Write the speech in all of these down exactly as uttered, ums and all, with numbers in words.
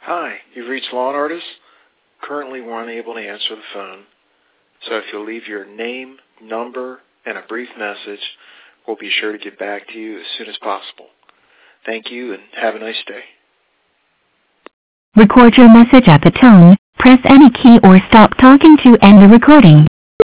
Hi, you've reached Lawn Artist. Currently, we're unable to answer the phone. So if you'll leave your name, number, and a brief message, we'll be sure to get back to you as soon as possible. Thank you, and have a nice day. Record your message at the tone. Press any key or stop talking to end the recording.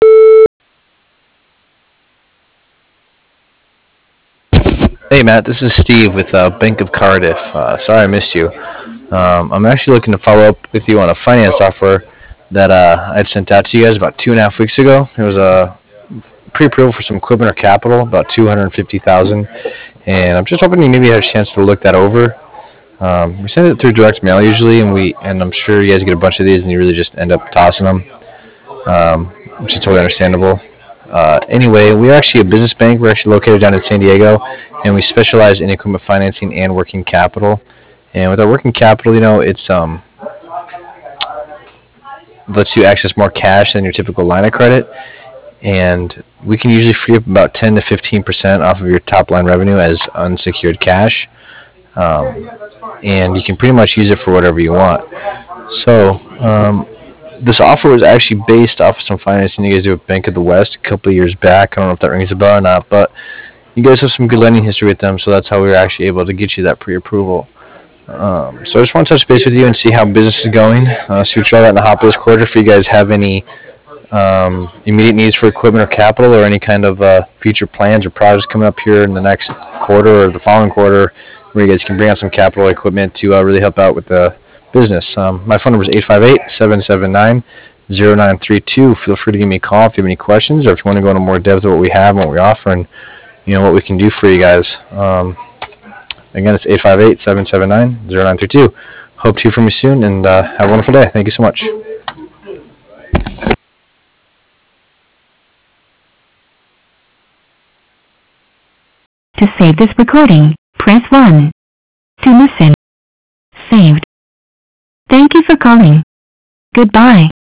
Hey Matt, this is Steve with uh, Bank of Cardiff. Uh, sorry I missed you. Um, I'm actually looking to follow up with you on a finance offer that uh, I'd sent out to you guys about two and a half weeks ago. It was a pre-approval for some equipment or capital, about two hundred fifty thousand dollars, and I'm just hoping you maybe had a chance to look that over. Um, we send it through direct mail usually, and we and I'm sure you guys get a bunch of these, and you really just end up tossing them, um, which is totally understandable. Uh, anyway, we're actually a business bank. We're actually located down in San Diego, and we specialize in equipment financing and working capital. And with our working capital, you know, it's um lets you access more cash than your typical line of credit, and we can usually free up about ten to fifteen percent off of your top line revenue as unsecured cash, um, and you can pretty much use it for whatever you want. So. Um, This offer was actually based off of some financing you guys did with Bank of the West a couple of years back. I don't know if that rings a bell or not, but you guys have some good lending history with them, so that's how we were actually able to get you that pre-approval. Um, so I just want to touch base with you and see how business is going. Uh, so we try that in the hop this quarter. If you guys have any um, immediate needs for equipment or capital or any kind of uh, future plans or projects coming up here in the next quarter or the following quarter where you guys can bring out some capital or equipment to uh, really help out with the business. Um, my phone number is eight five eight, seven seven nine, zero nine three two. Feel free to give me a call if you have any questions or if you want to go into more depth of what we have and what we offer and you know what we can do for you guys. Um, again, it's eight five eight, seven seven nine, zero nine three two. Hope to hear from you soon and uh, have a wonderful day. Thank you so much. To save this recording, press one. To listen. Saved. Thank you for calling. Goodbye.